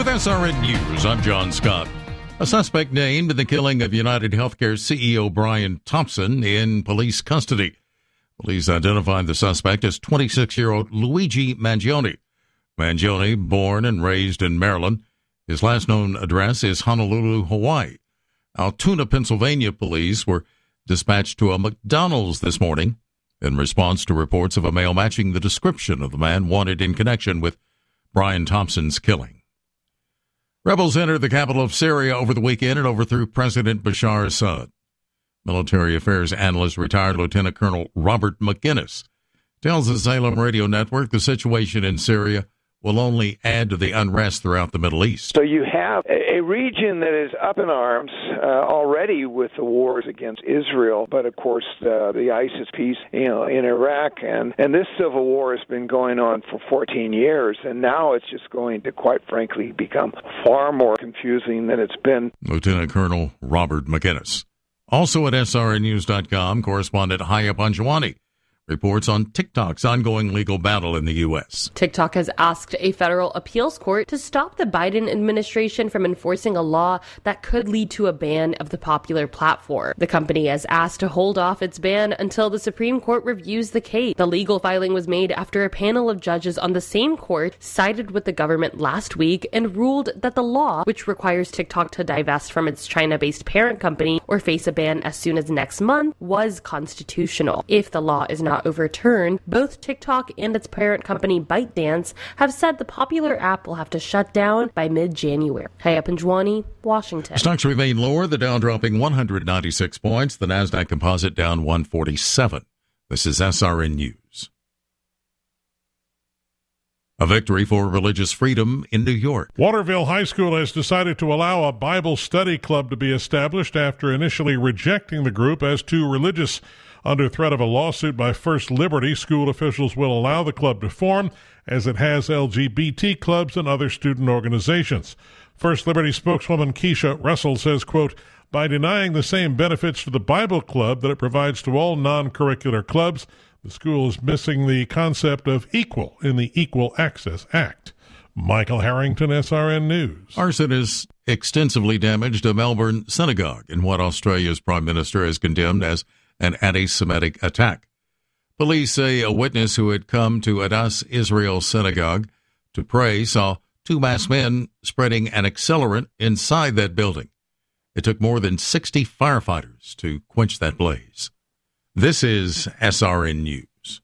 With SRN News, I'm John Scott. A suspect named in the killing of United Healthcare CEO Brian Thompson in police custody. Police identified the suspect as 26-year-old Luigi Mangione. Mangione, born and raised in Maryland. His last known address is Honolulu, Hawaii. Altoona, Pennsylvania police were dispatched to a McDonald's this morning in response to reports of a male matching the description of the man wanted in connection with Brian Thompson's killing. Rebels entered the capital of Syria over the weekend and overthrew President Bashar Assad. Military affairs analyst retired Lieutenant Colonel Robert McGinnis tells the Salem Radio Network the situation in Syria will only add to the unrest throughout the Middle East. So you have a region that is up in arms already with the wars against Israel, but of course the ISIS peace, in Iraq, and this civil war has been going on for 14 years, and now it's just going to, quite frankly, become far more confusing than it's been. Lieutenant Colonel Robert McGinnis. Also at srnnews.com, correspondent Haya Panjwani reports on TikTok's ongoing legal battle in the U.S. TikTok has asked a federal appeals court to stop the Biden administration from enforcing a law that could lead to a ban of the popular platform. The company has asked to hold off its ban until the Supreme Court reviews the case. The legal filing was made after a panel of judges on the same court sided with the government last week and ruled that the law, which requires TikTok to divest from its China-based parent company or face a ban as soon as next month, was constitutional. If the law is not overturned, both TikTok and its parent company ByteDance have said the popular app will have to shut down by mid-January. Haya Panjwani, Washington. Stocks remain lower, the Dow dropping 196 points, the Nasdaq Composite down 147. This is SRN News. A victory for religious freedom in New York. Waterville High School has decided to allow a Bible study club to be established after initially rejecting the group as too religious. Under threat of a lawsuit by First Liberty, school officials will allow the club to form, as it has LGBT clubs and other student organizations. First Liberty spokeswoman Keisha Russell says, quote, by denying the same benefits to the Bible club that it provides to all non-curricular clubs, the school is missing the concept of equal in the Equal Access Act. Michael Harrington, SRN News. Arson has extensively damaged a Melbourne synagogue in what Australia's Prime Minister has condemned as an anti-Semitic attack. Police say a witness who had come to Adass Israel Synagogue to pray saw two masked men spreading an accelerant inside that building. It took more than 60 firefighters to quench that blaze. This is SRN News.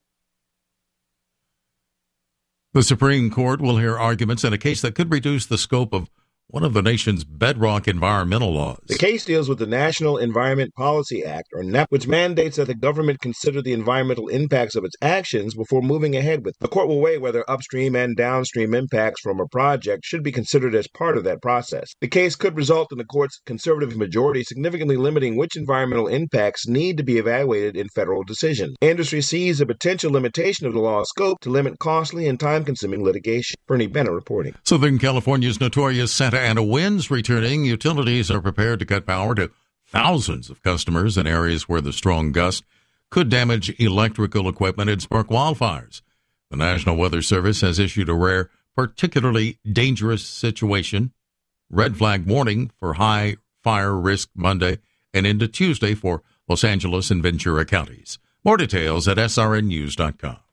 The Supreme Court will hear arguments in a case that could reduce the scope of one of the nation's bedrock environmental laws. The case deals with the National Environment Policy Act, or NEP, which mandates that the government consider the environmental impacts of its actions before moving ahead with. The court will weigh whether upstream and downstream impacts from a project should be considered as part of that process. The case could result in the court's conservative majority significantly limiting which environmental impacts need to be evaluated in federal decisions. Industry sees a potential limitation of the law's scope to limit costly and time-consuming litigation. Bernie Bennett reporting. Southern California's notorious Santa Ana winds returning. Utilities are prepared to cut power to thousands of customers in areas where the strong gust could damage electrical equipment and spark wildfires. The National Weather Service has issued a rare, particularly dangerous situation, red flag warning for high fire risk Monday and into Tuesday for Los Angeles and Ventura counties. More details at srnnews.com.